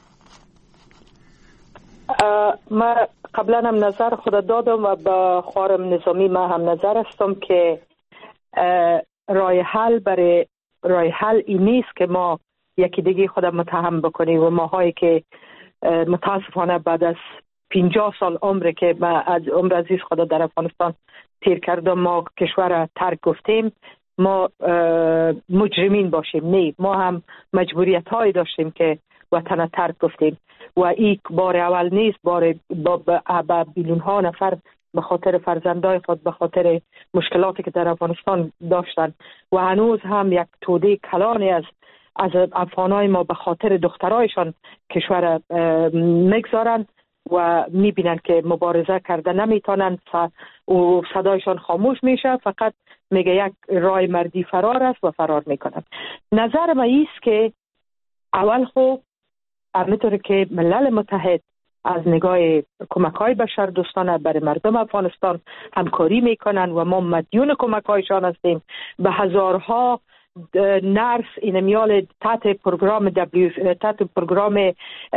ما قبلا هم نظر خود دادم و با خوارم نظامی ما هم نظر هستم که راه حل این نیست که ما یکی دیگه خود متهم بکنیم و ماهایی که متاسفانه بعد از 50 سال عمر که ما از عمر عزیز خدا در افغانستان تیر کردم، ما کشور ترک گفتیم، ما مجرمین باشیم. نه، ما هم مجبوریت هایی داشتیم که وطن ترک گفتیم و این بار اول نیست. بار با بیلیون ها نفر به خاطر فرزندای خود، به خاطر مشکلاتی که در افغانستان داشتن و هنوز هم یک توده کلانی از افغانای ما به خاطر دخترایشان کشور میگذارن و میبینن که مبارزه کرده نمیتونن و صدایشان خاموش میشه، فقط میگه یک رای مردی فرار است و فرار میکنن. نظر ما ایست که اول خوب همینطور که ملل متحد از نگاه کمک‌های بشردوستانه برای مردم افغانستان همکاری میکنن و ما مدیون کمک‌هایشان هستیم. به هزارها نرس این میال تحت پروگرام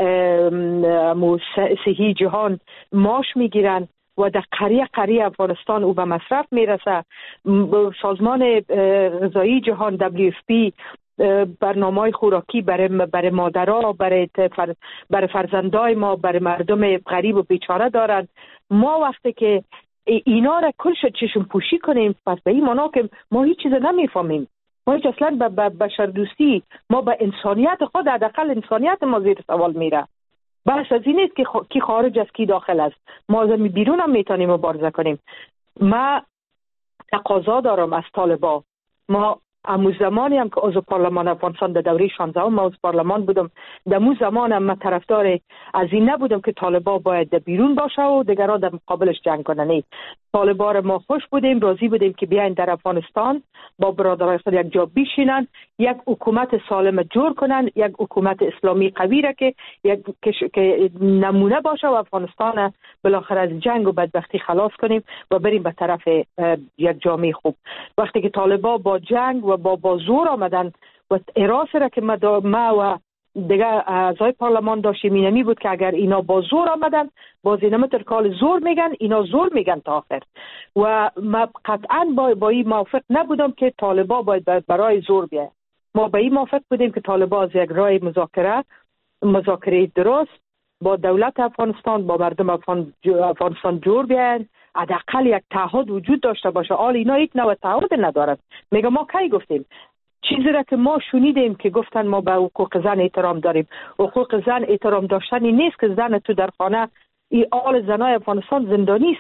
صحی جهان معاش میگیرن و در قریه افغانستان او به مصرف میرسه. سازمان غذایی جهان WFP برنامه‌های خوراکی برای مادرها، برای فرزندای ما، برای مردم غریب و بیچاره دارن. ما وقتی که اینا را کلش چشم پوشی کنیم، پس به این معنا که ما هیچ چیز نمیفهمیم. ما هیچ اصلا به بشردوستی، ما به انسانیت خود، حداقل انسانیت ما زیر سوال میره. بس از این نیست که کی خارج است کی داخل است. ما از بیرون هم میتونیم مبارزه کنیم. ما تقاضا دارم از طالبا. ما امو زمانی هم که عضو پارلمان افغانستان در دوره 16 ما عضو پارلمان بودم، در مو زمان هم من طرفدار از این نبودم که طالبا باید بیرون باشه و دیگران در مقابلش جنگ کنن. نه، طالبا ما خوش بودیم، راضی بودیم که بیاین در افغانستان با برادرای خود یک جا بشینن، یک حکومت سالم جور کنن، یک حکومت اسلامی قوی را که نمونه باشه و افغانستان بالاخره از جنگ و بدبختی خلاص کنیم و بریم به طرف یک جامعه خوب. وقتی که طالبا با جنگ و با زور آمدن و اراس را که ما و دیگه اعضای پارلمان داشتیم اینمی بود که اگر اینا با زور آمدن، باز اینا مترکال زور میگن، اینا زور میگن تا آخر. و ما قطعا با این موافق نبودم که طالبا باید برای زور بیاید. ما با این موافق بودیم که طالبا از یک راه مذاکره درست با دولت افغانستان، با مردم افغانستان جور بیاید، حداقل یک تعهد وجود داشته باشه. حال اینا یک نوع تعهد ندارد. میگه ما کی گفتیم؟ چیزی را که ما شنیدیم که گفتن ما به حقوق زن احترام داریم. حقوق زن احترام داشتنی نیست که زن تو در خانه، این آل زنای افغانستان زندانی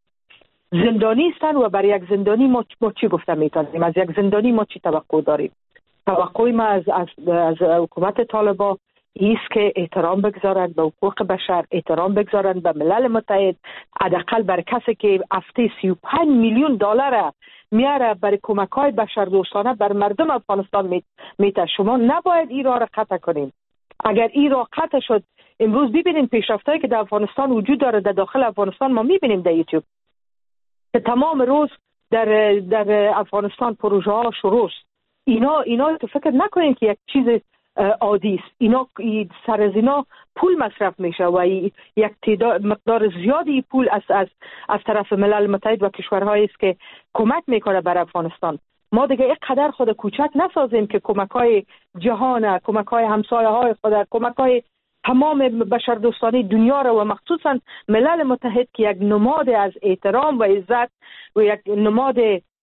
هستن و برای یک زندانی ما چی گفته میتونیم؟ از یک زندانی ما چی توقع داریم؟ توقع ما از حکومت طالبان ایست که احترام بگذارند به حقوق بشر، احترام بگذارند به ملل متحد. حداقل برای کسی که هفته 35 میلیون دلار میاره برای کمک‌های بشردوستانه بر مردم افغانستان میته، شما نباید این را قطع کنیم. اگر این را قطع شد، امروز ببینیم پیشرفتایی که در افغانستان وجود داره، در داخل افغانستان ما میبینیم در یوتیوب که تمام روز در افغانستان پروژه ها شروع است. اینا تو فکر نکنین که یک چیز عادی است. اینا سر از اینا پول مصرف میشه و یک مقدار زیادی پول از طرف ملل متحد و کشورهایی است که کمک میکنه بر افغانستان. ما دیگه اینقدر خود کوچک نسازیم که کمک‌های جهان، کمک‌های همسایه‌های خود، کمک‌های تمام بشردوستانه دنیا را و مخصوصا ملل متحد که یک نماد از احترام و عزت و یک نماد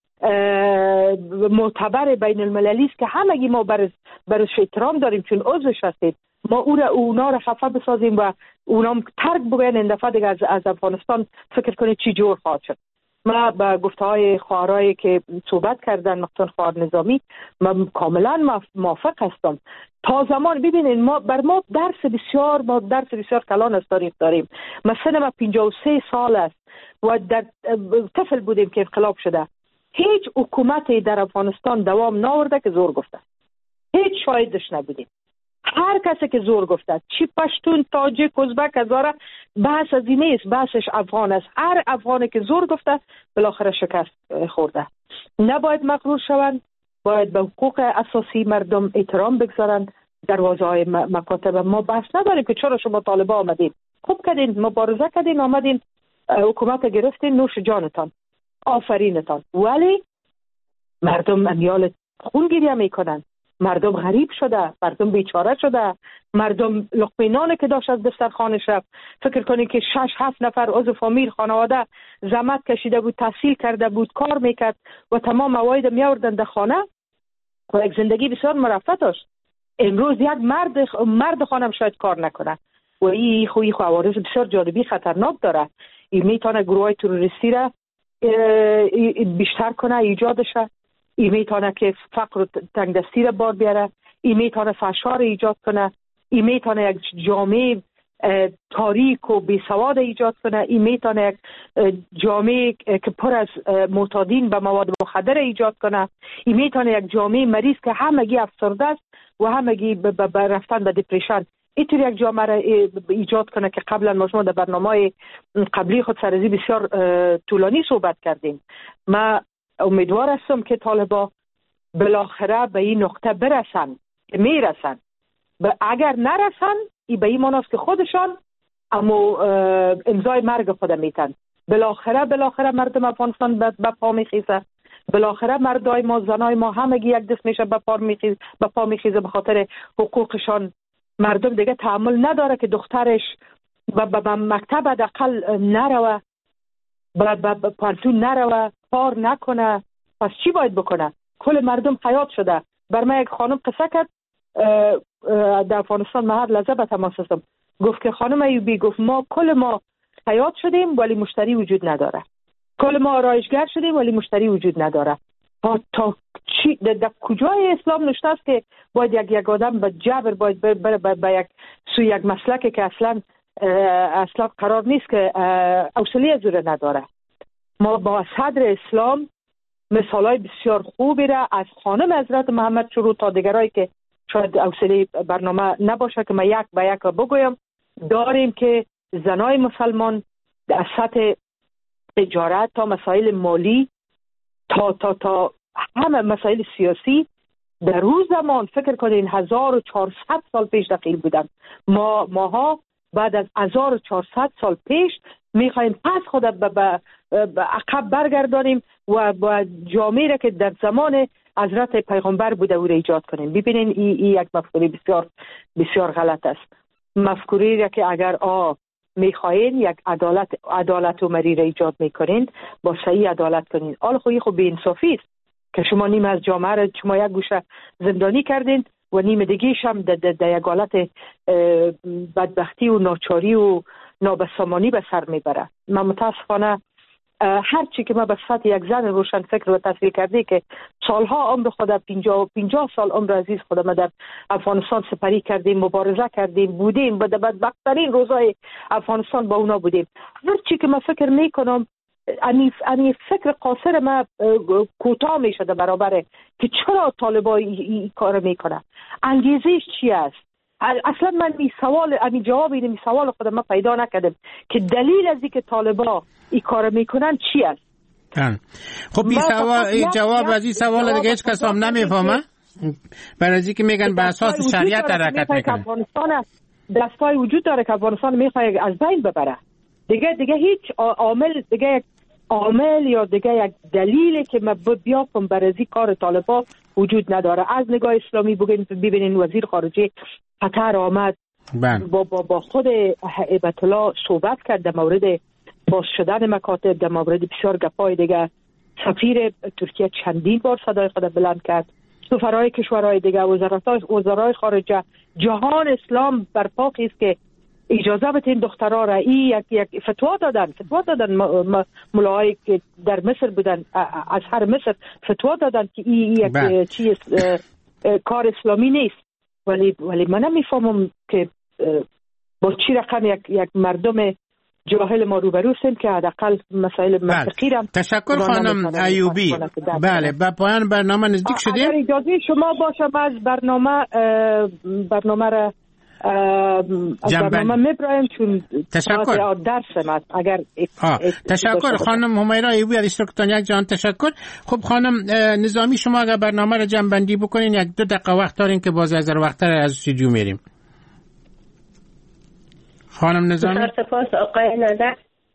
معتبر بین المللی است که همگی ما برش احترام داریم چون عضوش هستیم، ما اونا را خفه بسازیم و اونا ترک بگوین این دفعه دیگه از افغانستان فکر کنید چی جور خواهد شد. ما با گفته‌های خواهرایی که صحبت کردن مخصوصا خواهر نظامی من کاملا موافق هستم. تا زمان ببینید ما درس بسیار کلان از تاریخ داریم. مثلا ما 53 سال است و در طفل بودیم که انقلاب شده. هیچ حکومتی در افغانستان دوام نآورده که زور گفته. هیچ شاهدش نبودیم. هر کسی که زور گفته، چی پشتون، تاجیک، ازبک، هزاره، بحث از این نیست، بحثش افغان است. هر افغانی که زور گفته بالاخره شکست خورده. نباید مغرور شوند، باید به حقوق اساسی مردم احترام بگذارند. دروازه های مکاتب ما بحث نداریم که چرا شما طالبا آمدین، خوب کردین، مبارزه کردین، آمدین حکومت گرفتین، نوش جانتان، آفرینتان. ولی مردم امیال خون گریه میکنن، مردم غریب شده، مردم بیچاره شده، مردم لقمه نانی که داشت از دسترخوانش رفت. فکر کنید که 6-7 نفر عضو فامیل خانواده زحمت کشیده بود، تحصیل کرده بود، کار میکرد و تمام عواید میآوردن در خانه و یک زندگی بسیار مرفه داشت. امروز یک مرد خانم شاید کار نکنه و این عوارض بسیار جالبی خطرناک داره. این میتونه گروه تروریستی را بیشتر کنه، ایجادشه. این میتونه که فقر و تنگدستی را بار بیاره. این میتونه فحشا را ایجاد کنه. این میتونه یک جامعه تاریک و بیسواد ایجاد کنه. این میتونه یک جامعه که پر از معتادین به مواد مخدر ایجاد کنه. این میتونه یک جامعه مریض که همگی افسرده است و همگی رفتن به دپرشن. اینطور یک جامعه را ایجاد کنه که قبلا ما شما در برنامه قبلی خود سرزی بسیار طولانی صحبت کردیم. ما امیدوار هستم که طالبا بالاخره به این نقطه برسن که میرسن. اگر نرسن ای به این معناست که خودشان اما امضای مرگ خود میتن. بالاخره مردم افغانستان به پا میخیزه. بالاخره مردای ما، زنای ما همگی یک دست میشه به پا میخیزه به خاطر حقوقشان. مردم دیگه تحمل نداره که دخترش به مکتب حداقل نروه، به پانتون نروه، کار نکنه. پس چی باید بکنه؟ کل مردم حیات شده. بر من یک خانم قصه کرد در افغانستان، من هر لحظه به تماس هستم. گفت که خانم ایوبی، گفت کل ما حیات شدیم ولی مشتری وجود نداره. کل ما آرایشگر شدیم ولی مشتری وجود نداره. تا چی در کجای اسلام نوشته است که باید یک آدم به جبر باید بره به یک سوی یک مسلکی که اصلا قرار نیست، که حوصله از اون نداره. ما با صدر اسلام مثالای بسیار خوبی را از خانم حضرت محمد شروع تا دیگرایی که شاید حوصله برنامه نباشه که من یک به یک بگویم داریم که زنای مسلمان در سطح تجارت تا مسائل مالی تا همه مسائل سیاسی در روز زمان فکر کنین 1400 سال پیش دخیل بودن. ماها بعد از 1400 سال پیش میخوایم پس خود به عقب برگردانیم و با جامعه را که در زمان حضرت پیغمبر بوده او را ایجاد کنیم. ببینین این یک مفکوره بسیار بسیار غلط است. مفکوره را که اگر میخواین یک عدالت و مری را ایجاد میکنین، با صحیح عدالت کنین. حال خب بی‌انصافی است که شما نیم از جامعه را شما یک گوشه زندانی کردین و نیم دیگه‌اش هم در یک حالت بدبختی و ناچاری و نابسامانی به سر میبره. من متاسفانه هر چی که ما به صفت یک زن روشن فکر و تحصیل کرده که سالها عمر خود 50 سال عمر عزیز خود ما در افغانستان سپری کردیم، مبارزه کردیم، بودیم و در بدبخت‌ترین روزای افغانستان با اونا بودیم. هر چی که من فکر میکنم انی فکر قاصر ما کوتاه میشه در برابر که چرا طالبا این کار میکنه، انگیزش چی است. اصلا من این جواب این سوال خودم ما پیدا نکردم که دلیل از اینکه طالبا این کار میکنن چی است. خب این جواب از این سوال دیگه هیچ کس هم نمیفهمه. برای که میگن به اساس شریعت حرکت میکنه. افغانستان دستای وجود داره که افغانستان میخواد از بین ببره. دیگه هیچ عامل یا دیگه یک دلیلی که ما بیافم برای کار طالبان وجود نداره. از نگاه اسلامی ببینین وزیر خارجه قطر آمد با خود هیبت الله صحبت کرد در مورد باز شدن مکاتب، در مورد بسیار گپای دیگه. سفیر ترکیه چندین بار صدای خود بلند کرد. سفرهای کشورهای دیگه، وزرای خارجه، جهان اسلام برپا است که اجازه بدین دخترها را. یک فتوا دادن ملایی که در مصر بودن، از هر مصر فتوا دادن که یک چیز کار اسلامی نیست. ولی من نمیفهمم که با چی رقم یک مردم جاهل ما روبرو هستیم که حداقل مسائل منطقی را. تشکر خانم ایوبی. بله، به پایان برنامه نزدیک شدیم. اگر اجازه شما باشم از برنامه را میبرایم چون تشکر درسم است. اگر تشکر خانم همیرا ایوبی از اشتراکتان یک جان تشکر. خب خانم نظامی، شما اگر برنامه را جمع بندی بکنین 1-2 دقیقه وقت دارین که باز از وقت‌تر از استودیو میریم. خانم نظامی. سپاس آقای نظر.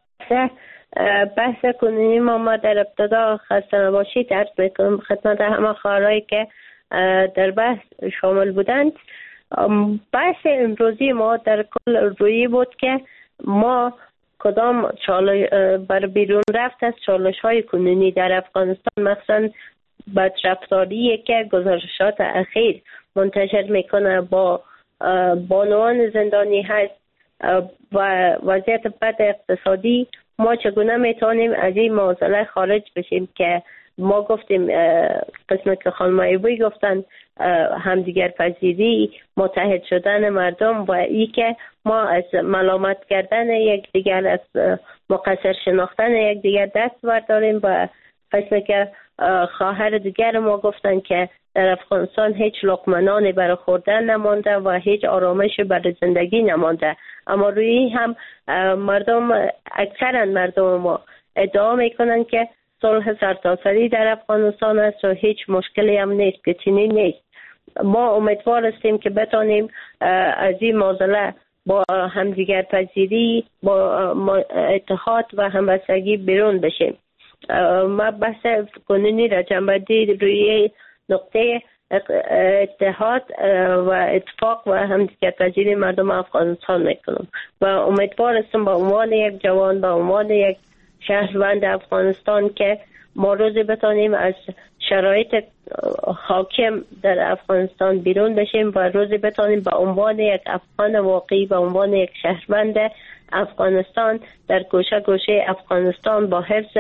بحث کنونی ما در ابتدا خسته نباشید عرض میکنم خدمت همه خواهرایی که در بحث شامل بودند. بحث امروزی ما در کل روی بود که ما کدام بر بیرون رفت از چالش های کنونی در افغانستان، مثلا بدرفتاری که گزارشات اخیر منتشر میکنه با بانوان زندانی هست و وضعیت بد اقتصادی، ما چگونه میتونیم از این معضله خارج بشیم که ما گفتیم قسمت که خانم ایوبی گفتن همدیگر پذیری، متحد شدن مردم و ای که ما از ملامت کردن یکدیگر، از مقصر شناختن یکدیگر دست برداریم و قسمت که خواهر دیگر ما گفتن که در افغانستان هیچ لقمه برای خوردن نمانده و هیچ آرامش برای زندگی نمانده. اما روی هم اکثرا مردم ما ادعا میکنن که صلح سرتاسری در افغانستان است و هیچ مشکلی هم نیست که چنین نیست. ما امیدوار هستیم که بتانیم از این معضله با همدیگر پذیری، با اتحاد و همبستگی بیرون بشیم. ما بحث کنونی را جنبندی روی نقطه اتحاد و اتفاق و همدیگر پذیری مردم افغانستان میکنم و امیدوار هستم با عنوان یک جوان، با عنوان یک شهروند افغانستان که ما روزی بتانیم از شرایط حاکم در افغانستان بیرون بشیم و روزی بتانیم با عنوان یک افغان واقعی، با عنوان یک شهروند افغانستان در گوشه گوشه افغانستان با حفظ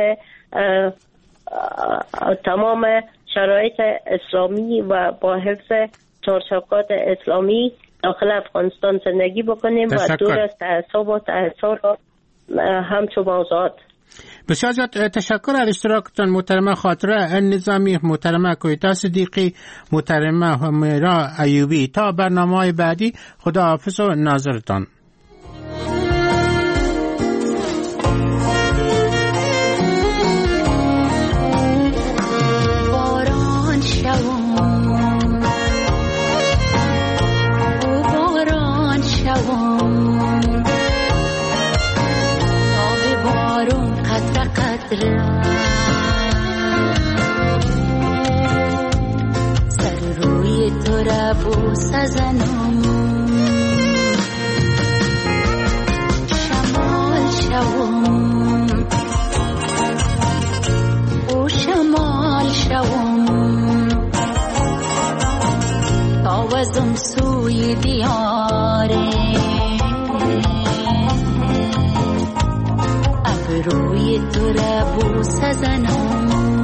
تمام شرایط اسلامی و با حفظ چارچوبات اسلامی داخل افغانستان زندگی بکنیم و دور از تعصب و تحصر همچو موضوعات. بسیار زیاد تشکر از اشتراکتان محترمه خاطره نظامی، محترمه کویتا صدیقی، محترمه همیرا ایوبی. تا برنامه‌های بعدی خدا حافظ و ناظرتان. سر روی تو را بوس زنم، شمال شوم او شمال شوم، تاوزم سوی دیاره روی تو را بوس زنم.